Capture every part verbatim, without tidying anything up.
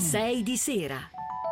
sei di sera.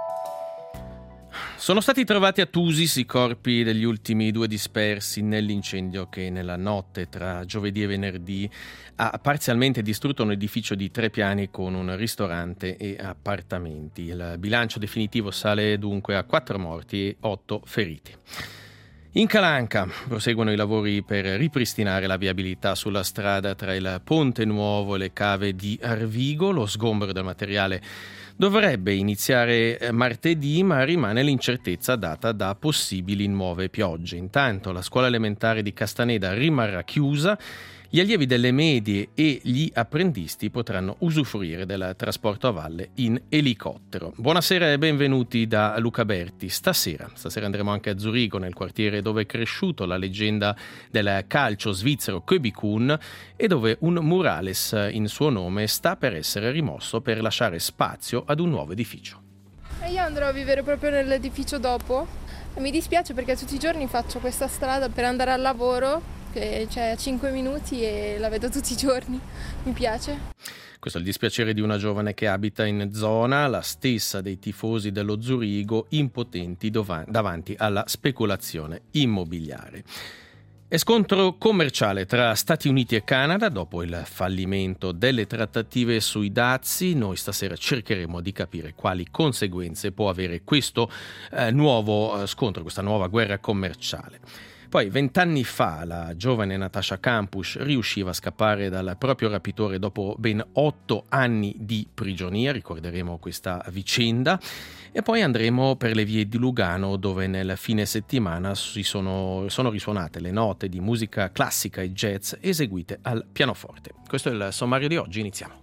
Sono stati trovati a Tusis i corpi degli ultimi due dispersi nell'incendio che nella notte tra giovedì e venerdì ha parzialmente distrutto un edificio di tre piani con un ristorante e appartamenti. Il bilancio definitivo sale dunque a quattro morti e otto feriti. In Calanca proseguono i lavori per ripristinare la viabilità sulla strada tra il Ponte Nuovo e le cave di Arvigo. Lo sgombero del materiale dovrebbe iniziare martedì, ma rimane l'incertezza data da possibili nuove piogge. Intanto la scuola elementare di Castaneda rimarrà chiusa. Gli allievi delle medie e gli apprendisti potranno usufruire del trasporto a valle in elicottero. Buonasera e benvenuti da Luca Berti. Stasera, stasera andremo anche a Zurigo, nel quartiere dove è cresciuto la leggenda del calcio svizzero Kobe Kuhn e dove un murales in suo nome sta per essere rimosso per lasciare spazio ad un nuovo edificio. E io andrò a vivere proprio nell'edificio dopo. E mi dispiace perché tutti i giorni faccio questa strada per andare al lavoro, che c'è cinque minuti e la vedo tutti i giorni. Mi piace. Questo è il dispiacere di una giovane che abita in zona, la stessa dei tifosi dello Zurigo, impotenti dov- davanti alla speculazione immobiliare. E scontro commerciale tra Stati Uniti e Canada dopo il fallimento delle trattative sui dazi. Noi stasera cercheremo di capire quali conseguenze può avere questo eh, nuovo eh, scontro, questa nuova guerra commerciale. Poi, vent'anni fa, la giovane Natasha Kampusch riusciva a scappare dal proprio rapitore dopo ben otto anni di prigionia, ricorderemo questa vicenda. E poi andremo per le vie di Lugano, dove nel fine settimana si sono, sono risuonate le note di musica classica e jazz eseguite al pianoforte. Questo è il sommario di oggi, iniziamo.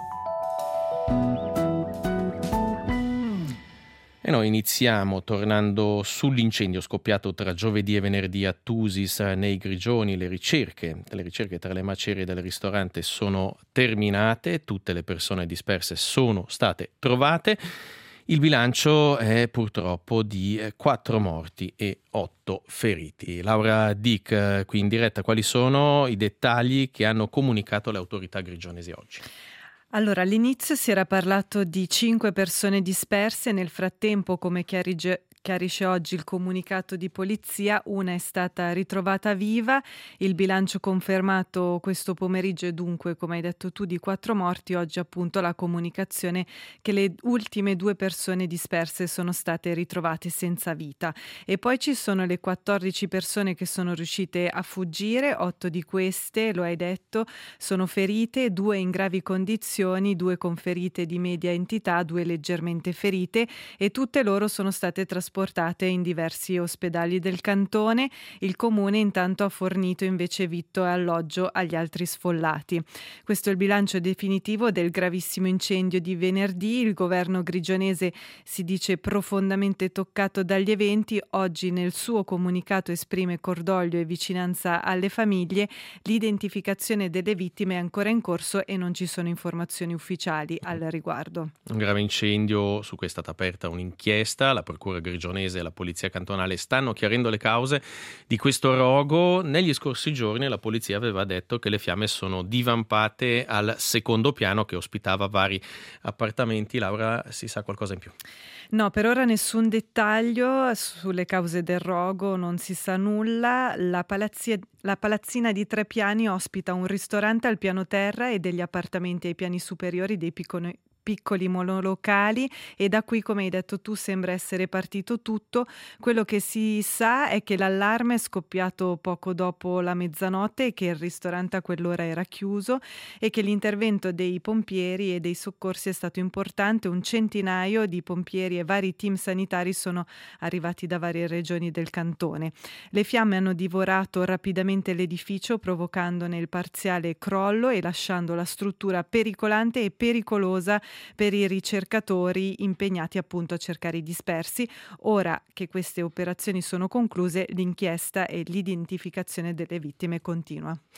E noi iniziamo tornando sull'incendio scoppiato tra giovedì e venerdì a Tusis nei Grigioni. Le ricerche, le ricerche tra le macerie del ristorante sono terminate, tutte le persone disperse sono state trovate. Il bilancio è purtroppo di quattro morti e otto feriti. Laura Dick, qui in diretta, quali sono i dettagli che hanno comunicato le autorità grigionesi oggi? Allora, all'inizio si era parlato di cinque persone disperse, nel frattempo, come chiarige, chiarisce oggi il comunicato di polizia, una è stata ritrovata viva, il bilancio confermato questo pomeriggio è dunque, come hai detto tu, di quattro morti. Oggi appunto la comunicazione che le ultime due persone disperse sono state ritrovate senza vita. E poi ci sono le quattordici persone che sono riuscite a fuggire, otto di queste, lo hai detto, sono ferite, due in gravi condizioni, due con ferite di media entità, due leggermente ferite e tutte loro sono state trasportate portate in diversi ospedali del cantone. Il comune intanto ha fornito invece vitto e alloggio agli altri sfollati. Questo è il bilancio definitivo del gravissimo incendio di venerdì. Il governo grigionese si dice profondamente toccato dagli eventi. Oggi nel suo comunicato esprime cordoglio e vicinanza alle famiglie. L'identificazione delle vittime è ancora in corso e non ci sono informazioni ufficiali al riguardo. Un grave incendio su cui è stata aperta un'inchiesta. La procura grigionese e la polizia cantonale stanno chiarendo le cause di questo rogo. Negli scorsi giorni la polizia aveva detto che le fiamme sono divampate al secondo piano che ospitava vari appartamenti. Laura, si sa qualcosa in più? No, per ora nessun dettaglio sulle cause del rogo, non si sa nulla. La, palazzi- la palazzina di tre piani ospita un ristorante al piano terra e degli appartamenti ai piani superiori dei piccoli piccoli monolocali e da qui, come hai detto tu, sembra essere partito tutto. Quello che si sa è che l'allarme è scoppiato poco dopo la mezzanotte e che il ristorante a quell'ora era chiuso e che l'intervento dei pompieri e dei soccorsi è stato importante. Un centinaio di pompieri e vari team sanitari sono arrivati da varie regioni del cantone. Le fiamme hanno divorato rapidamente l'edificio, provocandone il parziale crollo e lasciando la struttura pericolante e pericolosa per i ricercatori impegnati appunto a cercare i dispersi. Ora che queste operazioni sono concluse, l'inchiesta e l'identificazione delle vittime continua.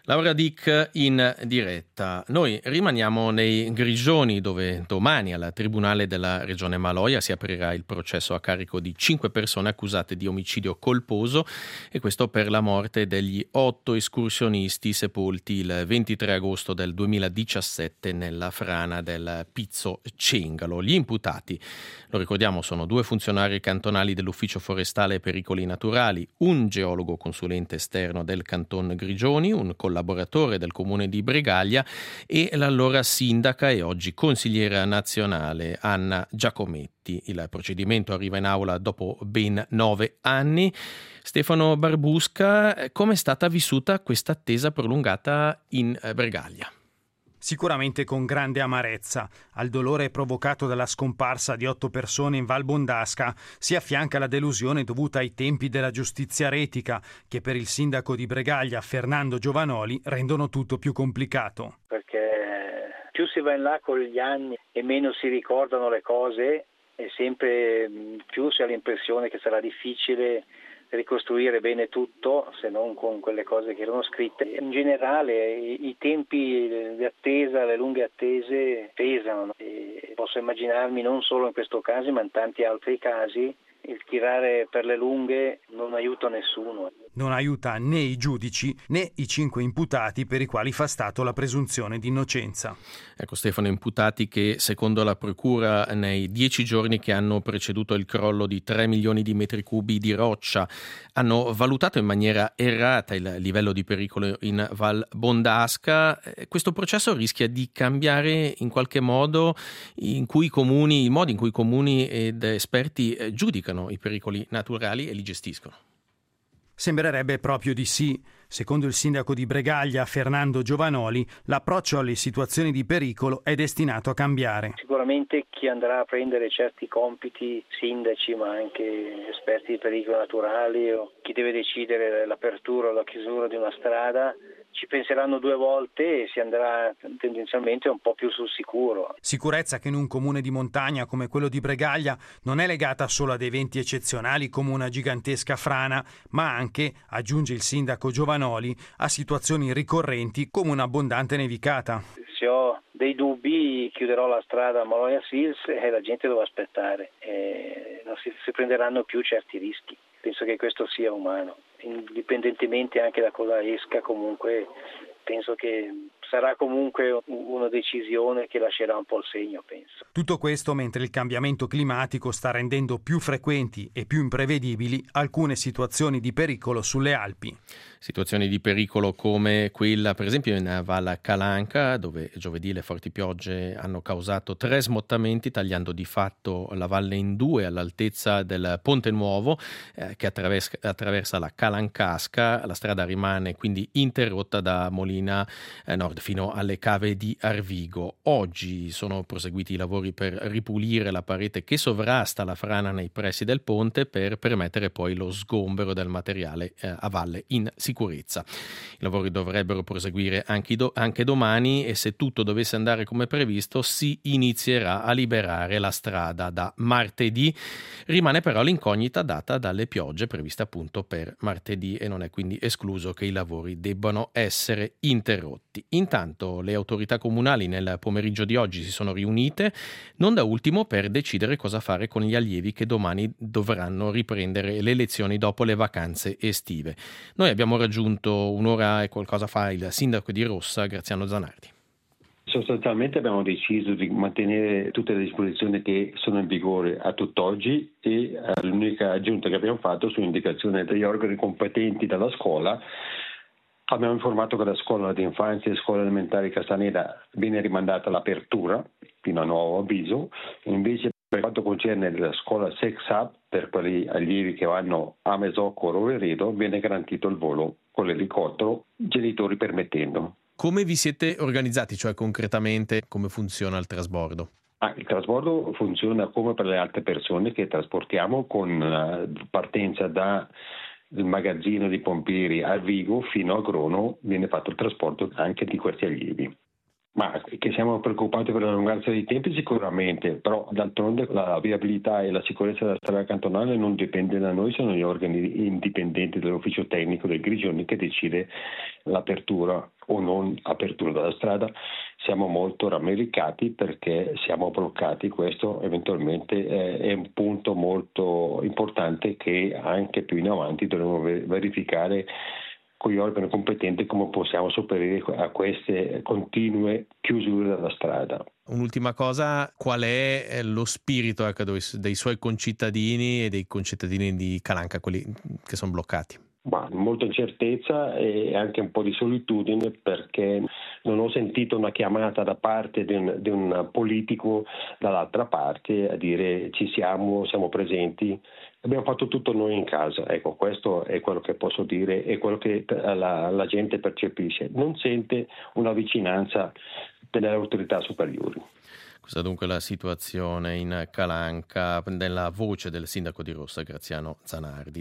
Laura Dick in diretta. Noi rimaniamo nei Grigioni, dove domani al Tribunale della Regione Maloja si aprirà il processo a carico di cinque persone accusate di omicidio colposo, e questo per la morte degli otto escursionisti sepolti il ventitré agosto del duemiladiciassette nella frana del Pizzo Cengalo. Gli imputati, lo ricordiamo, sono due funzionari cantonali dell'Ufficio Forestale e Pericoli Naturali, un geologo consulente esterno del Canton Grigioni, un collaboratore del comune di Bregaglia e l'allora sindaca e oggi consigliera nazionale Anna Giacometti. Il procedimento arriva in aula dopo ben nove anni. Stefano Barbusca, come è stata vissuta questa attesa prolungata in Bregaglia? Sicuramente con grande amarezza. Al dolore provocato dalla scomparsa di otto persone in Val Bondasca si affianca la delusione dovuta ai tempi della giustizia retica, che per il sindaco di Bregaglia, Fernando Giovanoli, rendono tutto più complicato. Perché più si va in là con gli anni e meno si ricordano le cose, e sempre più si ha l'impressione che sarà difficile ricostruire bene tutto, se non con quelle cose che erano scritte. In generale i, i tempi di attesa, le lunghe attese pesano, e posso immaginarmi non solo in questo caso ma in tanti altri casi il tirare per le lunghe non aiuta nessuno. Non aiuta né i giudici né i cinque imputati per i quali fa stato la presunzione di innocenza. Ecco Stefano, imputati che secondo la procura nei dieci giorni che hanno preceduto il crollo di tre milioni di metri cubi di roccia hanno valutato in maniera errata il livello di pericolo in Val Bondasca. Questo processo rischia di cambiare in qualche modo in cui i comuni, i modi in cui i comuni ed esperti giudicano i pericoli naturali e li gestiscono. Sembrerebbe proprio di sì. Secondo il sindaco di Bregaglia, Fernando Giovanoli, l'approccio alle situazioni di pericolo è destinato a cambiare. Sicuramente chi andrà a prendere certi compiti, sindaci ma anche esperti di pericoli naturali, o chi deve decidere l'apertura o la chiusura di una strada, ci penseranno due volte e si andrà tendenzialmente un po' più sul sicuro. Sicurezza che in un comune di montagna come quello di Bregaglia non è legata solo ad eventi eccezionali come una gigantesca frana, ma anche, aggiunge il sindaco Giovanoli, a situazioni ricorrenti come un'abbondante nevicata. Se ho dei dubbi chiuderò la strada a Maloja Sils e la gente deve aspettare, e non si, si prenderanno più certi rischi. Penso che questo sia umano, indipendentemente anche da cosa esca. Comunque penso che sarà comunque una decisione che lascerà un po' il segno, penso. Tutto questo mentre il cambiamento climatico sta rendendo più frequenti e più imprevedibili alcune situazioni di pericolo sulle Alpi. Situazioni di pericolo come quella per esempio in Val Calanca, dove giovedì le forti piogge hanno causato tre smottamenti, tagliando di fatto la valle in due all'altezza del Ponte Nuovo eh, che attraversa, attraversa la Calancasca. La strada rimane quindi interrotta da Molina eh, Nord fino alle cave di Arvigo. Oggi sono proseguiti i lavori per ripulire la parete che sovrasta la frana nei pressi del ponte, per permettere poi lo sgombero del materiale eh, a valle in sicurezza. I lavori dovrebbero proseguire anche, do- anche domani, e se tutto dovesse andare come previsto si inizierà a liberare la strada da martedì. Rimane però l'incognita data dalle piogge previste appunto per martedì, e non è quindi escluso che i lavori debbano essere interrotti. Intanto le autorità comunali nel pomeriggio di oggi si sono riunite, non da ultimo per decidere cosa fare con gli allievi che domani dovranno riprendere le lezioni dopo le vacanze estive. Noi abbiamo raggiunto un'ora e qualcosa fa il sindaco di Rossa, Graziano Zanardi. Sostanzialmente abbiamo deciso di mantenere tutte le disposizioni che sono in vigore a tutt'oggi, e l'unica aggiunta che abbiamo fatto su indicazione degli organi competenti della scuola abbiamo informato che la scuola di infanzia e scuola elementare Castaneda viene rimandata all'apertura fino a nuovo avviso, invece per quanto concerne la scuola Sex Hub, per quegli allievi che vanno a Mesocco o Roveredo, viene garantito il volo con l'elicottero, genitori permettendo. Come vi siete organizzati, cioè concretamente come funziona il trasbordo? Ah, il trasbordo funziona come per le altre persone che trasportiamo, con la partenza da il magazzino di Pompieri a Vigo fino a Grono viene fatto il trasporto anche di questi allievi. Ma che siamo preoccupati per la lunghezza dei tempi sicuramente, però d'altronde la viabilità e la sicurezza della strada cantonale non dipende da noi, sono gli organi indipendenti dell'ufficio tecnico del Grigioni che decide l'apertura o non apertura della strada. Siamo molto rammaricati perché siamo bloccati, questo eventualmente è un punto molto importante che anche più in avanti dovremo verificare con gli organi competenti come possiamo sopperire a queste continue chiusure della strada. Un'ultima cosa, qual è lo spirito ecco, dei suoi concittadini e dei concittadini di Calanca, quelli che sono bloccati? Ma molta incertezza e anche un po' di solitudine perché non ho sentito una chiamata da parte di un, di un politico dall'altra parte a dire ci siamo, siamo presenti. Abbiamo fatto tutto noi in casa, ecco, questo è quello che posso dire e quello che la, la gente percepisce, non sente una vicinanza delle autorità superiori. Questa dunque è la situazione in Calanca, nella voce del sindaco di Rossa, Graziano Zanardi.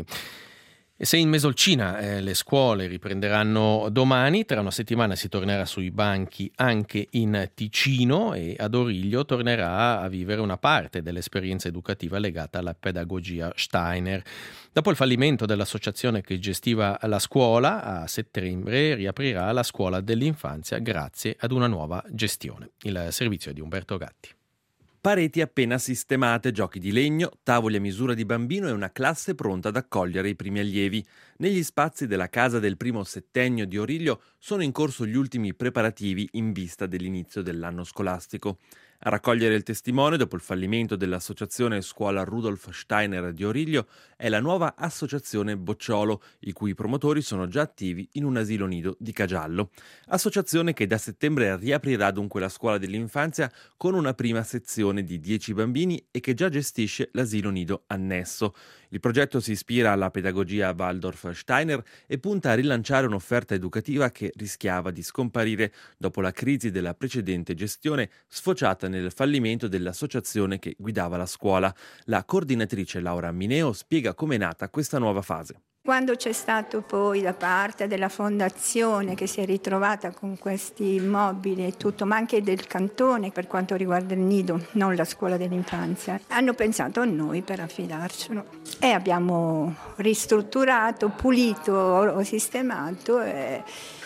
E se in Mesolcina eh, le scuole riprenderanno domani, tra una settimana si tornerà sui banchi anche in Ticino e ad Origlio tornerà a vivere una parte dell'esperienza educativa legata alla pedagogia Steiner. Dopo il fallimento dell'associazione che gestiva la scuola, a settembre riaprirà la scuola dell'infanzia grazie ad una nuova gestione. Il servizio è di Umberto Gatti. Pareti appena sistemate, giochi di legno, tavoli a misura di bambino e una classe pronta ad accogliere i primi allievi. Negli spazi della casa del primo settennio di Origlio sono in corso gli ultimi preparativi in vista dell'inizio dell'anno scolastico. A raccogliere il testimone dopo il fallimento dell'associazione Scuola Rudolf Steiner di Origlio è la nuova associazione Bocciolo, i cui promotori sono già attivi in un asilo nido di Cagiallo. Associazione che da settembre riaprirà dunque la scuola dell'infanzia con una prima sezione di dieci bambini e che già gestisce l'asilo nido annesso. Il progetto si ispira alla pedagogia Waldorf Steiner e punta a rilanciare un'offerta educativa che rischiava di scomparire dopo la crisi della precedente gestione sfociata nel fallimento dell'associazione che guidava la scuola. La coordinatrice Laura Mineo spiega come è nata questa nuova fase. Quando c'è stato poi da parte della fondazione che si è ritrovata con questi immobili e tutto, ma anche del cantone per quanto riguarda il nido, non la scuola dell'infanzia, hanno pensato a noi per affidarcelo e abbiamo ristrutturato, pulito, sistemato e,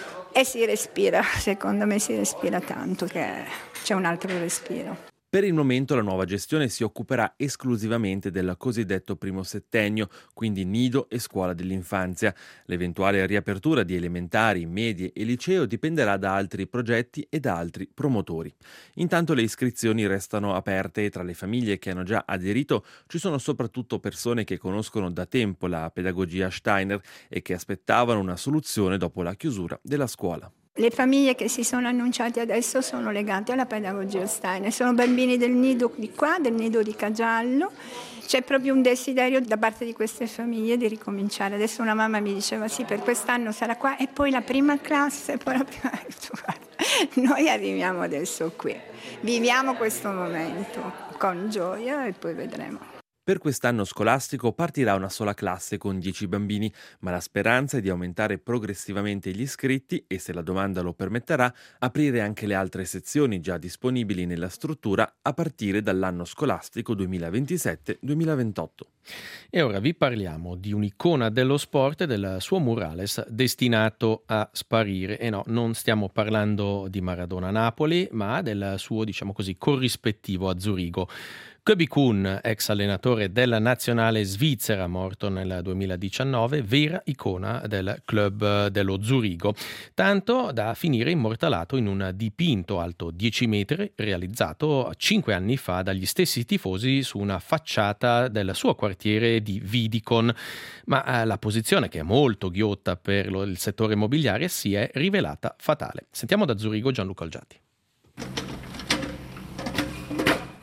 e si respira, secondo me si respira tanto, che c'è un altro respiro. Per il momento la nuova gestione si occuperà esclusivamente del cosiddetto primo settennio, quindi nido e scuola dell'infanzia. L'eventuale riapertura di elementari, medie e liceo dipenderà da altri progetti e da altri promotori. Intanto le iscrizioni restano aperte e tra le famiglie che hanno già aderito ci sono soprattutto persone che conoscono da tempo la pedagogia Steiner e che aspettavano una soluzione dopo la chiusura della scuola. Le famiglie che si sono annunciate adesso sono legate alla pedagogia Steiner, sono bambini del nido di qua, del nido di Cagiallo. C'è proprio un desiderio da parte di queste famiglie di ricominciare. Adesso una mamma mi diceva sì, per quest'anno sarà qua e poi la prima classe, poi la prima... Noi arriviamo adesso qui, viviamo questo momento con gioia e poi vedremo. Per quest'anno scolastico partirà una sola classe con dieci bambini, ma la speranza è di aumentare progressivamente gli iscritti e, se la domanda lo permetterà, aprire anche le altre sezioni già disponibili nella struttura a partire dall'anno scolastico duemilaventisette duemilaventotto. E ora vi parliamo di un'icona dello sport e del suo murales destinato a sparire. E no, non stiamo parlando di Maradona a Napoli, ma del suo, diciamo così, corrispettivo a Zurigo. Kobe Kuhn, ex allenatore della nazionale svizzera, morto nel duemiladiciannove, vera icona del club dello Zurigo, tanto da finire immortalato in un dipinto alto dieci metri realizzato cinque anni fa dagli stessi tifosi su una facciata del suo quartiere di Vidikon. Ma la posizione, che è molto ghiotta per lo, il settore immobiliare, si è rivelata fatale. Sentiamo da Zurigo Gianluca Olgiati.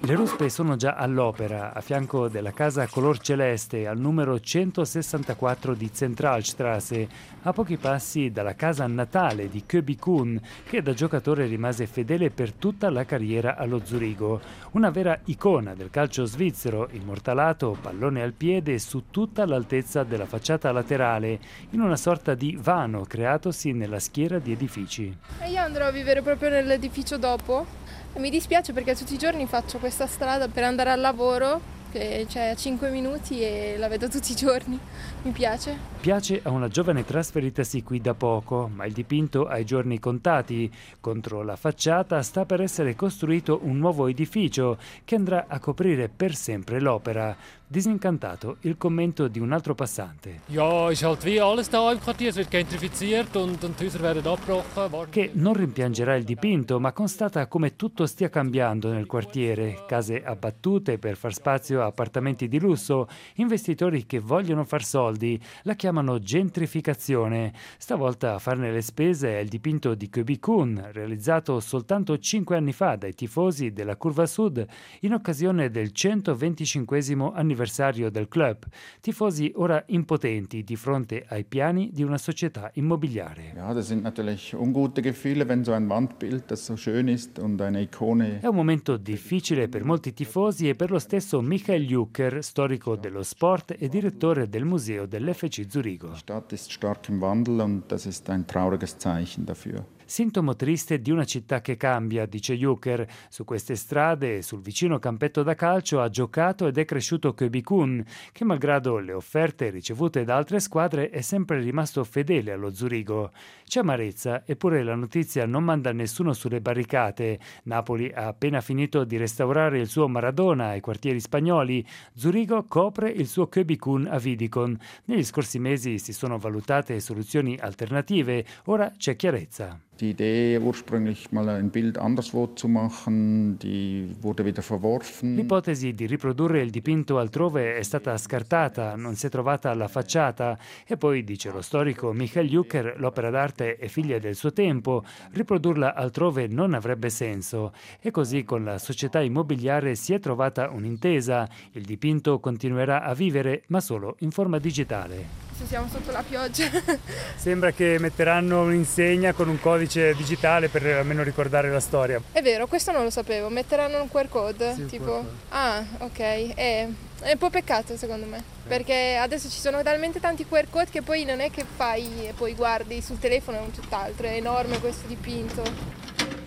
Le ruspe sono già all'opera, a fianco della casa color celeste, al numero centosessantaquattro di Zentralstraße, a pochi passi dalla casa natale di Köbi Kun, che da giocatore rimase fedele per tutta la carriera allo Zurigo. Una vera icona del calcio svizzero, immortalato, pallone al piede, su tutta l'altezza della facciata laterale, in una sorta di vano creatosi nella schiera di edifici. E io andrò a vivere proprio nell'edificio dopo. Mi dispiace perché tutti i giorni faccio questa strada per andare al lavoro, che c'è cinque minuti e la vedo tutti i giorni. Mi piace. Piace a una giovane trasferitasi qui da poco, ma il dipinto ha i giorni contati. Contro la facciata sta per essere costruito un nuovo edificio che andrà a coprire per sempre l'opera. Disincantato il commento di un altro passante. Ja, ist halt wie alles da im Quartier, es wird gentrifiziert und, und die Häuser werden abgebrochen. Che non rimpiangerà il dipinto, ma constata come tutto stia cambiando nel quartiere. Case abbattute per far spazio a appartamenti di lusso, investitori che vogliono far soldi, la chiamano gentrificazione. Stavolta a farne le spese è il dipinto di Köbi Kun, realizzato soltanto cinque anni fa dai tifosi della Curva Sud in occasione del centoventicinquesimo anniversario anniversario del club, tifosi ora impotenti di fronte ai piani di una società immobiliare. Ja, das sind natürlich ungute Gefühle, wenn so ein Wandbild, das so schön ist und eine Ikone. È un momento difficile per molti tifosi e per lo stesso Michael Jucker, storico dello sport e direttore del museo dell'F C Zurigo. Die Stadt ist stark im Wandel und das ist ein trauriges Zeichen dafür. Sintomo triste di una città che cambia, dice Jucker. Su queste strade e sul vicino campetto da calcio ha giocato ed è cresciuto Köbi Kun, che malgrado le offerte ricevute da altre squadre è sempre rimasto fedele allo Zurigo. C'è amarezza, eppure la notizia non manda nessuno sulle barricate. Napoli ha appena finito di restaurare il suo Maradona ai quartieri spagnoli. Zurigo copre il suo Köbi Kun a Wiedikon. Negli scorsi mesi si sono valutate soluzioni alternative, ora c'è chiarezza. Die Idee, ursprünglich mal ein Bild anderswo zu machen, die wurde wieder verworfen. L'ipotesi di riprodurre il dipinto altrove è stata scartata, non si è trovata alla facciata. E poi, dice lo storico Michael Jucker, l'opera d'arte è figlia del suo tempo, riprodurla altrove non avrebbe senso. E così con la società immobiliare si è trovata un'intesa. Il dipinto continuerà a vivere, ma solo in forma digitale. Se siamo sotto la pioggia. Sembra che metteranno un'insegna con un codice digitale per almeno ricordare la storia. È vero, questo non lo sapevo. Metteranno un Q R code? Sì, tipo. Q R code. Ah, ok. È, è un po' peccato secondo me. Sì. Perché adesso ci sono talmente tanti Q R code che poi non è che fai e poi guardi sul telefono, è un tutt'altro. È enorme questo dipinto.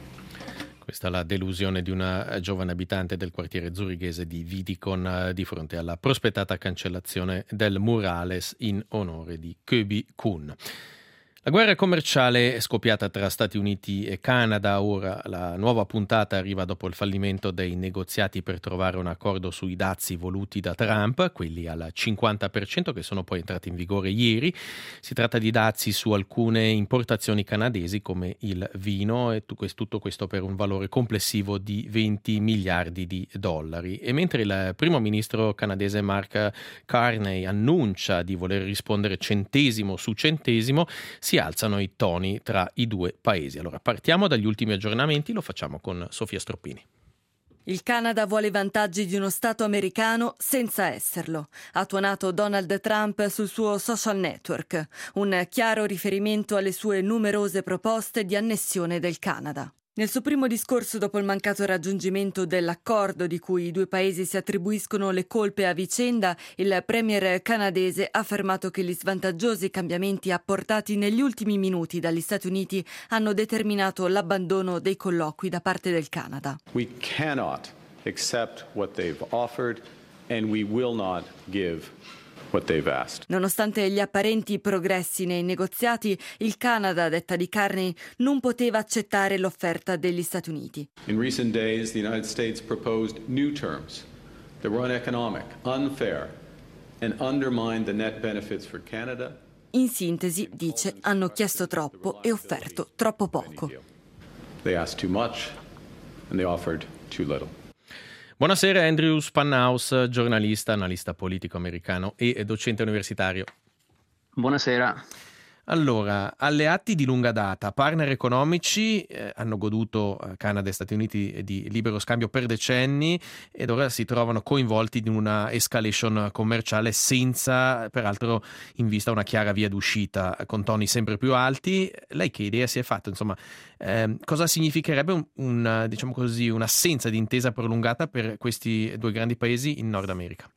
Questa è la delusione di una giovane abitante del quartiere zurighese di Wiedikon di fronte alla prospettata cancellazione del murales in onore di Köbi Kun. La guerra commerciale è scoppiata tra Stati Uniti e Canada. Ora la nuova puntata arriva dopo il fallimento dei negoziati per trovare un accordo sui dazi voluti da Trump, quelli al cinquanta per cento che sono poi entrati in vigore ieri. Si tratta di dazi su alcune importazioni canadesi come il vino e tutto questo per un valore complessivo di venti miliardi di dollari. E mentre il primo ministro canadese Mark Carney annuncia di voler rispondere centesimo su centesimo, si alzano i toni tra i due paesi. Allora partiamo dagli ultimi aggiornamenti, lo facciamo con Sofia Stroppini. Il Canada vuole i vantaggi di uno Stato americano senza esserlo. Ha tuonato Donald Trump sul suo social network, un chiaro riferimento alle sue numerose proposte di annessione del Canada. Nel suo primo discorso dopo il mancato raggiungimento dell'accordo di cui i due paesi si attribuiscono le colpe a vicenda, il premier canadese ha affermato che gli svantaggiosi cambiamenti apportati negli ultimi minuti dagli Stati Uniti hanno determinato l'abbandono dei colloqui da parte del Canada. We cannot accept what they've offered and we will not give what they've asked. Nonostante gli apparenti progressi nei negoziati, il Canada, a detta di Carney, non poteva accettare l'offerta degli Stati Uniti. In recent days, the United States proposed new terms that were uneconomic, unfair, and undermined the net benefits for Canada. In sintesi, dice, hanno chiesto troppo e offerto troppo poco. They asked too much and they offered too little. Buonasera Andrew Spanhaus, giornalista, analista politico americano e docente universitario. Buonasera. Allora, alleati di lunga data, partner economici, eh, hanno goduto eh, Canada e Stati Uniti di libero scambio per decenni ed ora si trovano coinvolti in una escalation commerciale senza, peraltro, in vista una chiara via d'uscita, con toni sempre più alti. Lei che idea si è fatta? Insomma, eh, cosa significherebbe un, un, diciamo così, un'assenza di intesa prolungata per questi due grandi paesi in Nord America?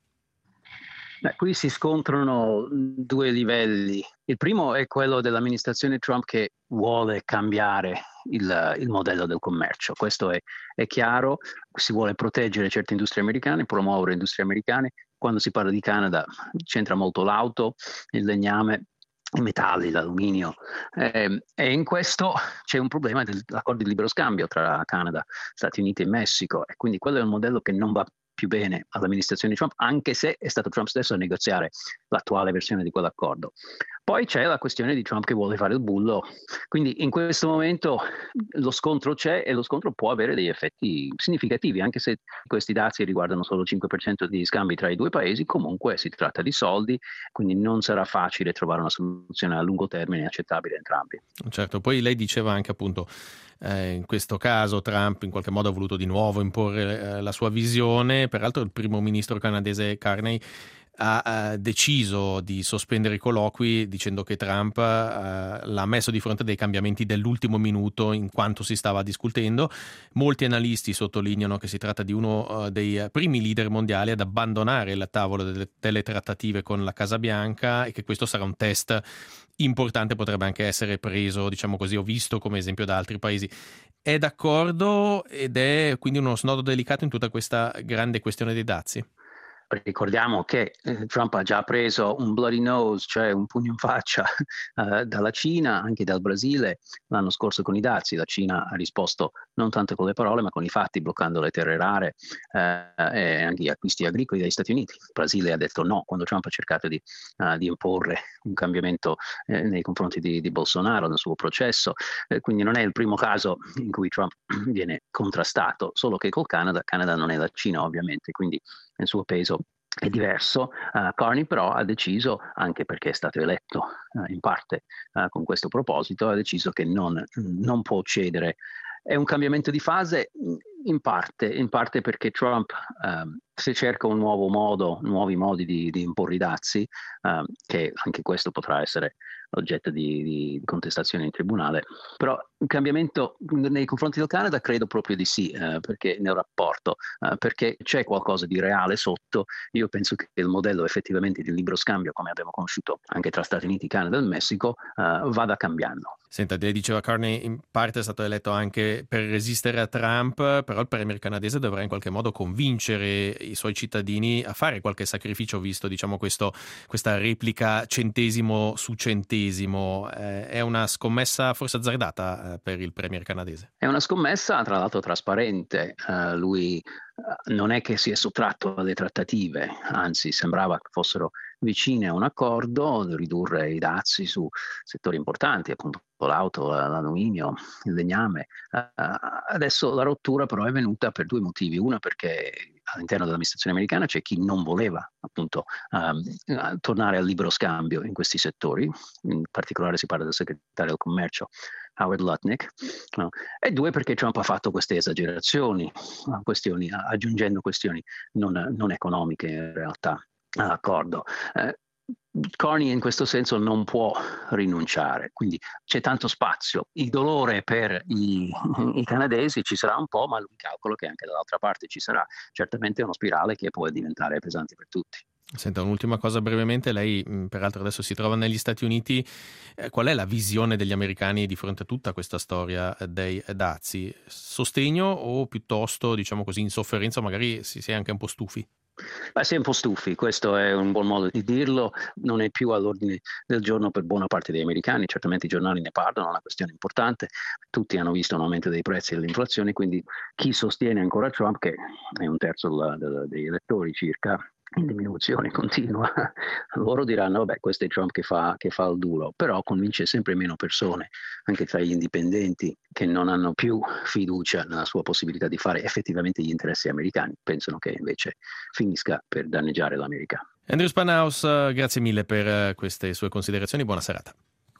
Beh, qui si scontrano due livelli. Il primo è quello dell'amministrazione Trump che vuole cambiare il, il modello del commercio. Questo è, è chiaro, si vuole proteggere certe industrie americane, promuovere industrie americane. Quando si parla di Canada c'entra molto l'auto, il legname, i metalli, l'alluminio, eh, e in questo c'è un problema dell'accordo di libero scambio tra Canada, Stati Uniti e Messico, e quindi quello è un modello che non va più bene all'amministrazione Trump, anche se è stato Trump stesso a negoziare l'attuale versione di quell'accordo. Poi c'è la questione di Trump che vuole fare il bullo, quindi in questo momento lo scontro c'è e lo scontro può avere degli effetti significativi, anche se questi dazi riguardano solo il cinque per cento di scambi tra i due paesi, comunque si tratta di soldi, quindi non sarà facile trovare una soluzione a lungo termine accettabile a entrambi. Certo, poi lei diceva anche appunto eh, in questo caso Trump in qualche modo ha voluto di nuovo imporre eh, la sua visione, peraltro il primo ministro canadese Carney ha uh, deciso di sospendere i colloqui dicendo che Trump uh, l'ha messo di fronte a dei cambiamenti dell'ultimo minuto in quanto si stava discutendo. Molti analisti sottolineano che si tratta di uno uh, dei primi leader mondiali ad abbandonare il tavolo delle, delle trattative con la Casa Bianca e che questo sarà un test importante, potrebbe anche essere preso, diciamo così, o visto come esempio da altri paesi. È d'accordo ed è quindi uno snodo delicato in tutta questa grande questione dei dazi? Ricordiamo che eh, Trump ha già preso un bloody nose, cioè un pugno in faccia eh, dalla Cina, anche dal Brasile l'anno scorso con i dazi. La Cina ha risposto non tanto con le parole ma con i fatti, bloccando le terre rare eh, e anche gli acquisti agricoli dagli Stati Uniti. Il Brasile ha detto no quando Trump ha cercato di, uh, di imporre un cambiamento eh, nei confronti di, di Bolsonaro nel suo processo, eh, quindi non è il primo caso in cui Trump viene contrastato, solo che col Canada, Canada non è la Cina ovviamente, quindi il suo peso è diverso. Uh, Carney però ha deciso, anche perché è stato eletto uh, in parte uh, con questo proposito, ha deciso che non, non può cedere. È un cambiamento di fase in parte, in parte perché Trump um, se cerca un nuovo modo, nuovi modi di, di imporre i dazi, um, che anche questo potrà essere oggetto di, di contestazione in tribunale, però un cambiamento nei confronti del Canada credo proprio di sì, eh, perché nel rapporto, eh, perché c'è qualcosa di reale sotto. Io penso che il modello effettivamente di libero scambio, come abbiamo conosciuto anche tra Stati Uniti, Canada e Messico, eh, vada cambiando. Senta, lei diceva Carney in parte è stato eletto anche per resistere a Trump, però il premier canadese dovrà in qualche modo convincere i suoi cittadini a fare qualche sacrificio, visto diciamo questo, questa replica centesimo su centesimo. Eh, è una scommessa forse azzardata eh, per il premier canadese? È una scommessa tra l'altro trasparente. Uh, lui uh, non è che si è sottratto alle trattative, anzi sembrava che fossero vicine a un accordo, ridurre i dazi su settori importanti, appunto l'auto, l'alluminio, il legname. Uh, adesso la rottura però è venuta per due motivi. Una perché all'interno dell'amministrazione americana c'è chi non voleva appunto um, tornare al libero scambio in questi settori, in particolare si parla del segretario del commercio Howard Lutnick, no? E due perché Trump ha fatto queste esagerazioni, questioni, aggiungendo questioni non, non economiche in realtà all'accordo. Eh, Carney in questo senso non può rinunciare, quindi c'è tanto spazio. Il dolore per i, i canadesi ci sarà un po', ma lui calcola che anche dall'altra parte ci sarà certamente una spirale che può diventare pesante per tutti. Senta, un'ultima cosa brevemente, lei peraltro adesso si trova negli Stati Uniti, eh, qual è la visione degli americani di fronte a tutta questa storia dei dazi? Sostegno o piuttosto, diciamo così, insofferenza, magari si è anche un po' stufi? Beh, si è un po' stufi, questo è un buon modo di dirlo, non è più all'ordine del giorno per buona parte degli americani, certamente i giornali ne parlano, è una questione importante, tutti hanno visto un aumento dei prezzi e dell'inflazione, quindi chi sostiene ancora Trump, che è un terzo della, della, degli elettori circa, in diminuzione continua, loro diranno vabbè questo è Trump che fa, che fa il duro, però convince sempre meno persone, anche tra gli indipendenti, che non hanno più fiducia nella sua possibilità di fare effettivamente gli interessi americani, pensano che invece finisca per danneggiare l'America. Andrew Spanhaus, grazie mille per queste sue considerazioni, buona serata.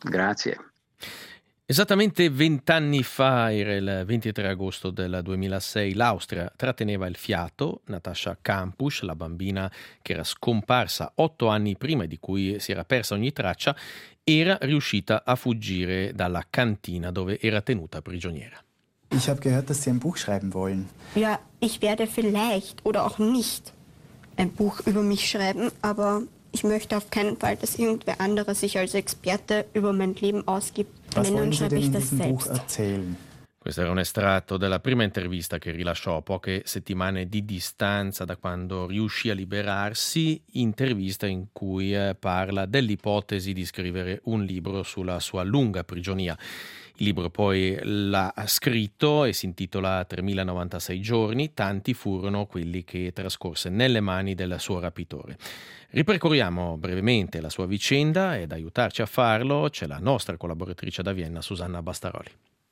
Grazie. Esattamente vent'anni fa, era il ventitré agosto del duemilasei, l'Austria tratteneva il fiato. Natasha Kampusch, la bambina che era scomparsa otto anni prima e di cui si era persa ogni traccia, era riuscita a fuggire dalla cantina dove era tenuta prigioniera. Ich habe gehört, dass Sie ein Buch schreiben wollen. Ja, ich werde vielleicht oder auch nicht ein Buch über mich schreiben, aber ich möchte auf keinen Fall, dass irgendwer anderes sich als Experte über mein Leben ausgibt. Was Wenn, wollen dann Sie schreibe denn ich in das diesem selbst. Buch erzählen? Questo era un estratto della prima intervista che rilasciò a poche settimane di distanza da quando riuscì a liberarsi, intervista in cui eh, parla dell'ipotesi di scrivere un libro sulla sua lunga prigionia. Il libro poi l'ha scritto e si intitola tremilanovantasei giorni, tanti furono quelli che trascorse nelle mani del suo rapitore. Ripercorriamo brevemente la sua vicenda ed aiutarci a farlo c'è la nostra collaboratrice da Vienna, Susanna Bastaroli.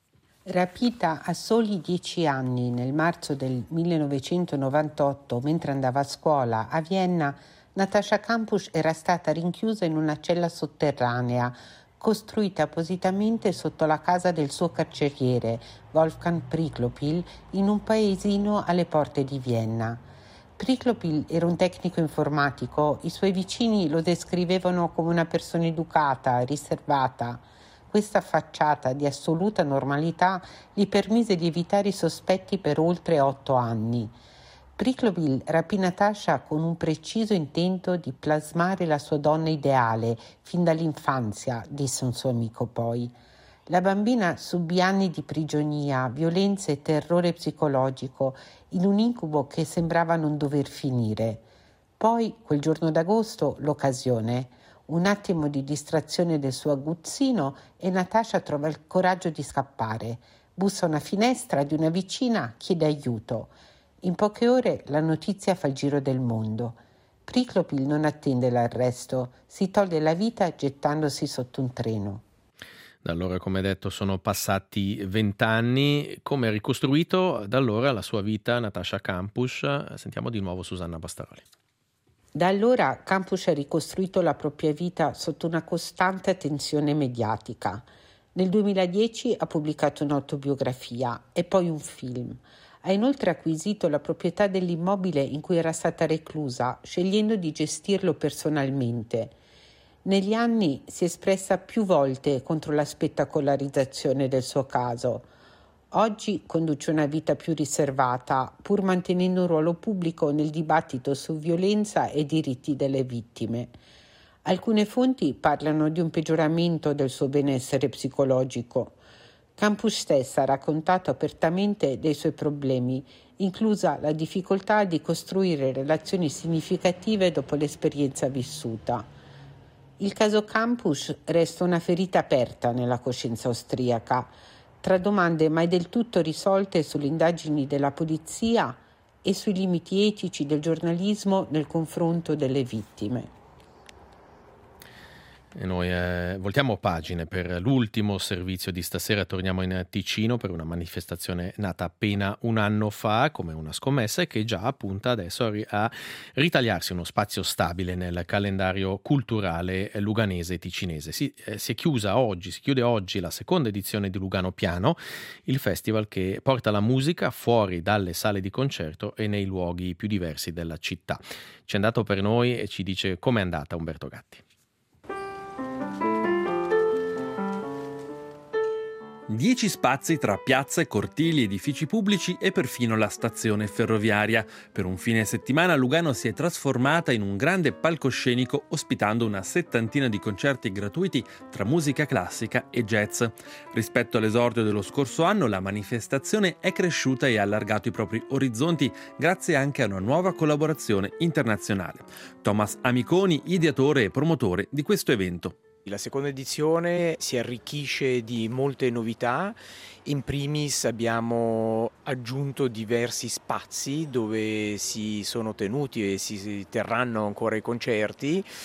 Rapita a soli dieci anni nel marzo del millenovecentonovantotto mentre andava a scuola a Vienna, Natasha Kampusch era stata rinchiusa in una cella sotterranea costruita appositamente sotto la casa del suo carceriere, Wolfgang Priklopil, in un paesino alle porte di Vienna. Priklopil era un tecnico informatico, i suoi vicini lo descrivevano come una persona educata, riservata. Questa facciata di assoluta normalità gli permise di evitare i sospetti per oltre otto anni. Priklopil rapì Natasha con un preciso intento di plasmare la sua donna ideale fin dall'infanzia, disse un suo amico poi. La bambina subì anni di prigionia, violenza e terrore psicologico in un incubo che sembrava non dover finire. Poi, quel giorno d'agosto, l'occasione. Un attimo di distrazione del suo aguzzino e Natasha trova il coraggio di scappare. Bussa a una finestra di una vicina, chiede aiuto. In poche ore la notizia fa il giro del mondo. Priklopil non attende l'arresto, si toglie la vita gettandosi sotto un treno. Da allora, come detto, sono passati vent'anni. Come ha ricostruito da allora la sua vita Natasha Kampusch? Sentiamo di nuovo Susanna Bastaroli. Da allora Kampusch ha ricostruito la propria vita sotto una costante attenzione mediatica. Nel duemiladieci ha pubblicato un'autobiografia e poi un film. Ha inoltre acquisito la proprietà dell'immobile in cui era stata reclusa, scegliendo di gestirlo personalmente. Negli anni si è espressa più volte contro la spettacolarizzazione del suo caso. Oggi conduce una vita più riservata, pur mantenendo un ruolo pubblico nel dibattito su violenza e diritti delle vittime. Alcune fonti parlano di un peggioramento del suo benessere psicologico. Kampusch stessa ha raccontato apertamente dei suoi problemi, inclusa la difficoltà di costruire relazioni significative dopo l'esperienza vissuta. Il caso Kampusch resta una ferita aperta nella coscienza austriaca, tra domande mai del tutto risolte sulle indagini della polizia e sui limiti etici del giornalismo nel confronto delle vittime. E noi eh, voltiamo pagine per l'ultimo servizio di stasera. Torniamo in Ticino per una manifestazione nata appena un anno fa come una scommessa e che già punta adesso a ritagliarsi uno spazio stabile nel calendario culturale luganese e ticinese. Si, eh, si è chiusa oggi, si chiude oggi la seconda edizione di Lugano Piano, il festival che porta la musica fuori dalle sale di concerto e nei luoghi più diversi della città. Ci è andato per noi e ci dice com'è andata Umberto Gatti. Dieci spazi tra piazze, cortili, edifici pubblici e perfino la stazione ferroviaria. Per un fine settimana Lugano si è trasformata in un grande palcoscenico ospitando una settantina di concerti gratuiti tra musica classica e jazz. Rispetto all'esordio dello scorso anno, la manifestazione è cresciuta e ha allargato i propri orizzonti grazie anche a una nuova collaborazione internazionale. Thomas Amiconi, ideatore e promotore di questo evento. La seconda edizione si arricchisce di molte novità. In primis abbiamo aggiunto diversi spazi dove si sono tenuti e si terranno ancora i concerti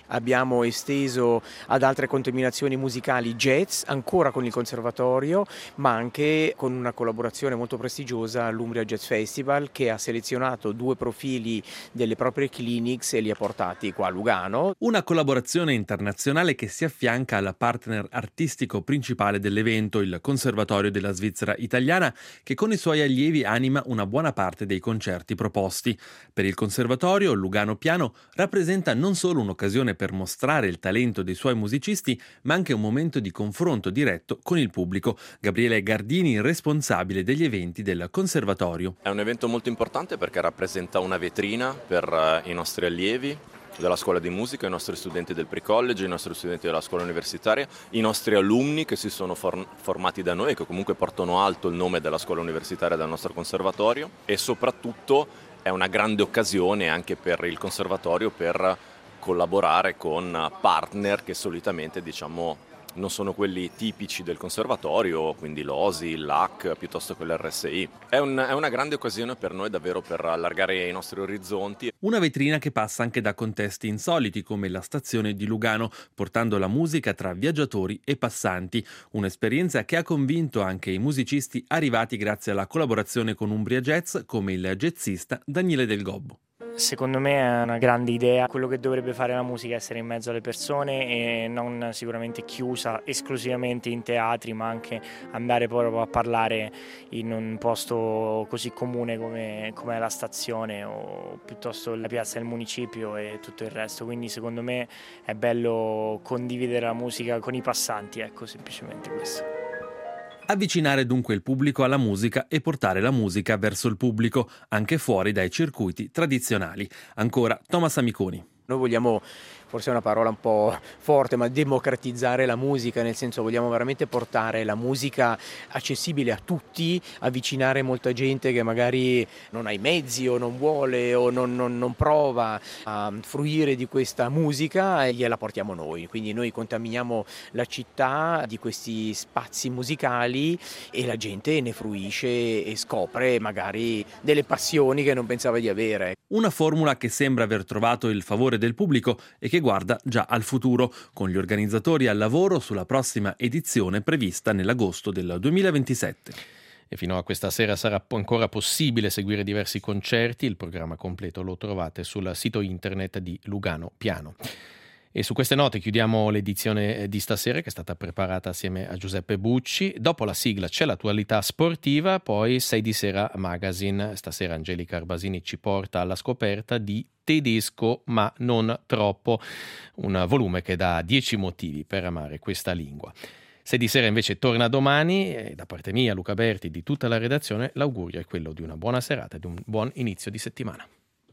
Abbiamo esteso ad altre contaminazioni musicali jazz, ancora con il conservatorio, ma anche con una collaborazione molto prestigiosa all'Umbria Jazz Festival, che ha selezionato due profili delle proprie clinics e li ha portati qua a Lugano. Una collaborazione internazionale che si affianca alla partner artistico principale dell'evento, il Conservatorio della Svizzera Italiana, che con i suoi allievi anima una buona parte dei concerti proposti. Per il Conservatorio, Lugano Piano rappresenta non solo un'occasione per mostrare il talento dei suoi musicisti, ma anche un momento di confronto diretto con il pubblico. Gabriele Gardini, responsabile degli eventi del Conservatorio. È un evento molto importante perché rappresenta una vetrina per uh, i nostri allievi della scuola di musica, i nostri studenti del pre-college, i nostri studenti della scuola universitaria, i nostri alunni che si sono for- formati da noi e che comunque portano alto il nome della scuola universitaria del nostro conservatorio, e soprattutto è una grande occasione anche per il conservatorio per collaborare con partner che solitamente, diciamo, non sono quelli tipici del conservatorio, quindi l'O S I, l'A C piuttosto che l'R S I. È, un, è una grande occasione per noi davvero per allargare i nostri orizzonti. Una vetrina che passa anche da contesti insoliti come la stazione di Lugano, portando la musica tra viaggiatori e passanti. Un'esperienza che ha convinto anche i musicisti arrivati grazie alla collaborazione con Umbria Jazz, come il jazzista Daniele Del Gobbo. Secondo me è una grande idea. Quello che dovrebbe fare la musica è essere in mezzo alle persone e non sicuramente chiusa esclusivamente in teatri, ma anche andare proprio a parlare in un posto così comune come, come è la stazione o piuttosto la piazza del municipio e tutto il resto. Quindi secondo me è bello condividere la musica con i passanti, ecco, semplicemente questo. Avvicinare dunque il pubblico alla musica e portare la musica verso il pubblico, anche fuori dai circuiti tradizionali. Ancora Thomas Amiconi. Noi vogliamo, forse è una parola un po' forte, ma democratizzare la musica, nel senso vogliamo veramente portare la musica accessibile a tutti, avvicinare molta gente che magari non ha i mezzi o non vuole o non, non, non prova a fruire di questa musica e gliela portiamo noi. Quindi noi contaminiamo la città di questi spazi musicali e la gente ne fruisce e scopre magari delle passioni che non pensava di avere. Una formula che sembra aver trovato il favore del pubblico e che guarda già al futuro, con gli organizzatori al lavoro sulla prossima edizione prevista nell'agosto del duemilaventisette. E fino a questa sera sarà ancora possibile seguire diversi concerti. Il programma completo lo trovate sul sito internet di Lugano Piano. E su queste note chiudiamo l'edizione di stasera, che è stata preparata assieme a Giuseppe Bucci. Dopo la sigla c'è l'attualità sportiva, poi sei di sera magazine. Stasera Angelica Arbasini ci porta alla scoperta di Tedesco ma non troppo, un volume che dà dieci motivi per amare questa lingua. sei di sera invece torna domani e da parte mia, Luca Berti, di tutta la redazione, l'augurio è quello di una buona serata e di un buon inizio di settimana.